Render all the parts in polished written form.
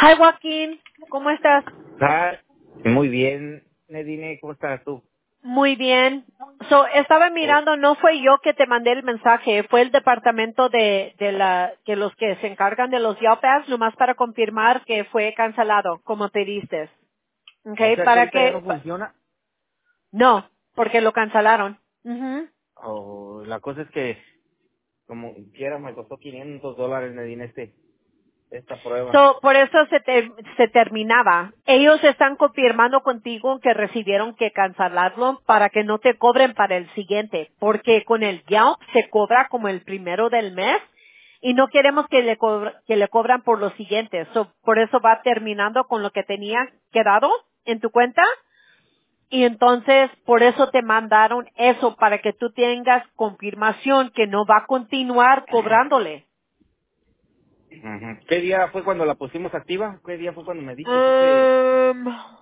Hi Joaquín, ¿cómo estás? Ah, muy bien, Nedine, ¿cómo estás tú? Muy bien. Estaba Oh, mirando, no fue yo que te mandé el mensaje, fue el departamento que los que se encargan de los Yelp ads, nomás para confirmar que fue cancelado, como pediste. o Okay, sea que para ahorita ya que, no funciona. no, porque lo cancelaron. Ujú. Oh, la cosa es que, como quiera, me costó $500, Nedine, esta prueba. Por eso se terminaba. Ellos están confirmando contigo que recibieron que cancelarlo para que no te cobren para el siguiente, porque con el Yelp se cobra como el primero del mes y no queremos que le cobran por los siguientes. Por eso va terminando con lo que tenía quedado en tu cuenta y entonces por eso te mandaron eso para que tú tengas confirmación que no va a continuar cobrándole. Ujú. ¿Qué día fue cuando la pusimos activa? ¿Qué día fue cuando me diste Um,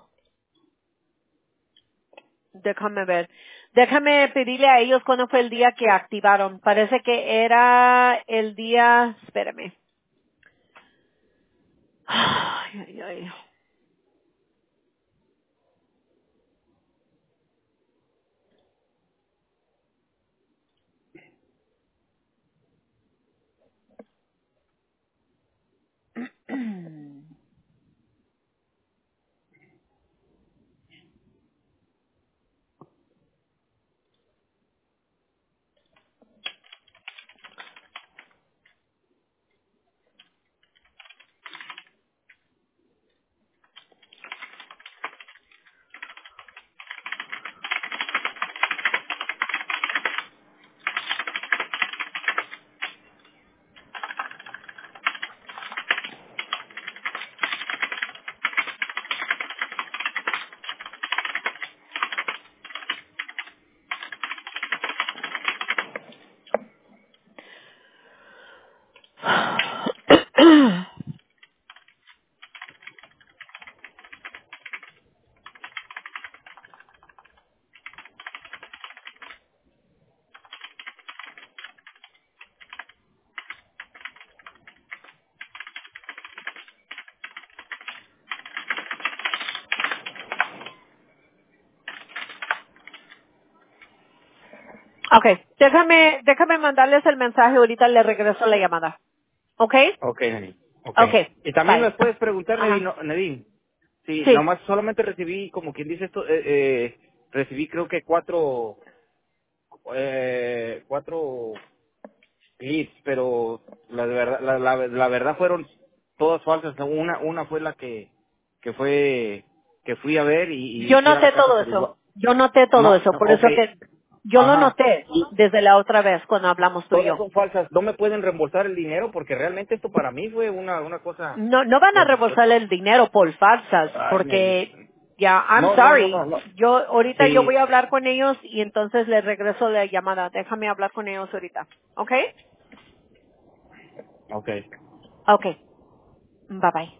Déjame ver. Déjame pedirle a ellos cuándo fue el día que activaron. Parece que era el día, espérame. Ay, ay, ay. Okay, déjame mandarles el mensaje, ahorita le regreso la llamada. Okay? Ok, Nedine, ok. Okay, Y también me bye. puedes preguntar, Ajá. Nedine, sí, Sí. nomás solamente recibí, como quien dice esto, recibí creo que cuatro leads, pero la verdad fueron todas falsas. Una fue la que fui a ver y Yo fui a la noté casa, todo pero igual. eso. Yo noté todo No, eso, por ok, eso que yo lo ajá. noté Y desde la otra vez cuando hablamos tú y todas yo. son falsas. No me pueden reembolsar el dinero porque realmente esto para mí fue una cosa. No van a Pues, reembolsar el dinero por falsas, ay, porque ya, I'm no, no, no, no, sorry. no. Ahorita yo voy Sí, a hablar con ellos y entonces les regreso la llamada. Déjame hablar con ellos ahorita. ¿Ok? ok. Ok. Bye bye.